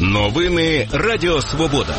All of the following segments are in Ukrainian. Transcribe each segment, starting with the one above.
Новини Радіо Свобода.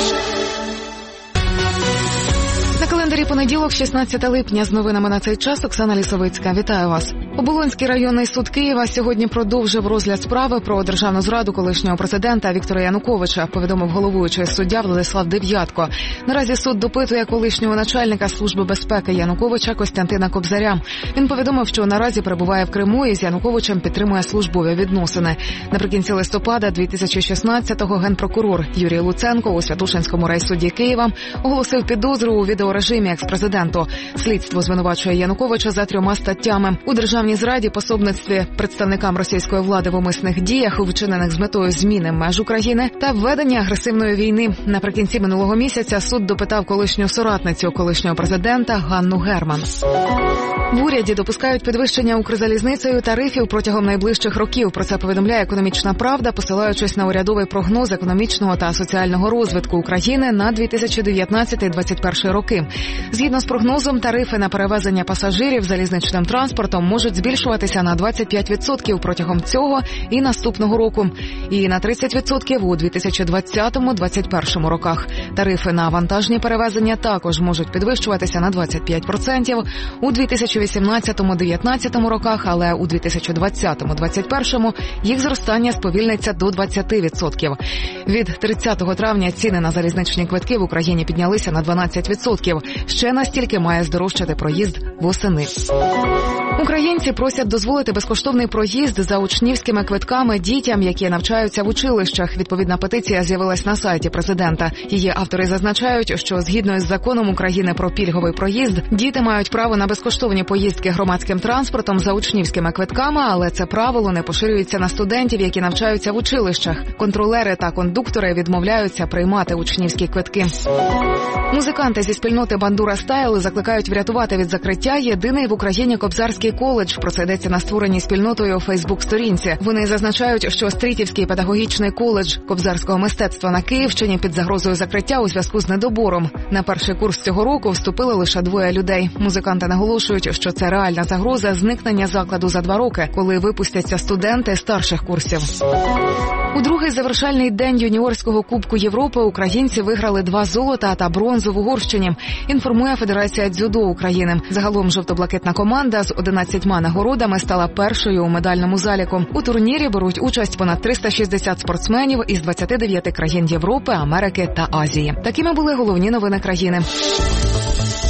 На календарі понеділок, 16 липня. З новинами на цей час Оксана Лісовицька. Вітаю вас. Оболонський районний суд Києва сьогодні продовжив розгляд справи про державну зраду колишнього президента Віктора Януковича, повідомив головуючий суддя Владислав Дев'ятко. Наразі суд допитує колишнього начальника Служби безпеки Януковича Костянтина Кобзаря. Він повідомив, що наразі перебуває в Криму і з Януковичем підтримує службові відносини. Наприкінці листопада 2016-го генпрокурор Юрій Луценко у Святошинському райсуді Києва оголосив підозру у відеорежимі експрезиденту. Слідство звинувачує Януковича за 3 статтями: у державній зраді, пособництві представникам російської влади в умисних діях, вчинених з метою зміни меж України та введення агресивної війни. Наприкінці минулого місяця суд допитав колишню соратницю колишнього президента Ганну Герман. В уряді допускають підвищення Укрзалізницею тарифів протягом найближчих років. Про це повідомляє «Економічна правда», посилаючись на урядовий прогноз економічного та соціального розвитку України на 2019-2021 роки. Згідно з прогнозом, тарифи на перевезення пасажирів залізничним транспортом можуть збільшуватися на 25% протягом цього і наступного року, і на 30% у 2020-2021 роках. Тарифи на вантажні перевезення також можуть підвищуватися на 25% у 2018-2019 роках, але у 2020-2021 їх зростання сповільниться до 20%. Від 30 травня ціни на залізничні квитки в Україні піднялися на 12%. Ще настільки має здорожчати проїзд восени. Українці просять дозволити безкоштовний проїзд за учнівськими квитками дітям, які навчаються в училищах. Відповідна петиція з'явилась на сайті президента. Її автори зазначають, що згідно із законом України про пільговий проїзд, діти мають право на безкоштовні поїздки громадським транспортом за учнівськими квитками, але це правило не поширюється на студентів, які навчаються в училищах. Контролери та кондуктори відмовляються приймати учнівські квитки. Музиканти зі спільноти «Бандура Стайл» закликають врятувати від закриття єдиний в Україні Кобзарський коледж. Про це йдеться на створеній спільнотою у Фейсбук-сторінці. Вони зазначають, що Стрітівський педагогічний коледж кобзарського мистецтва на Київщині під загрозою закриття у зв'язку з недобором. На перший курс цього року вступили лише 2 людей. Музиканти наголошують, що це реальна загроза зникнення закладу за 2 роки, коли випустяться студенти старших курсів. У другий завершальний день юніорського Кубку Європи українці виграли 2 золота та бронзу в Угорщині, інформує Федерація дзюдо України. Загалом жовто-блакитна команда з 11 нагородами стала першою у медальному заліку. У турнірі беруть участь понад 360 спортсменів із 29 країн Європи, Америки та Азії. Такими були головні новини країни.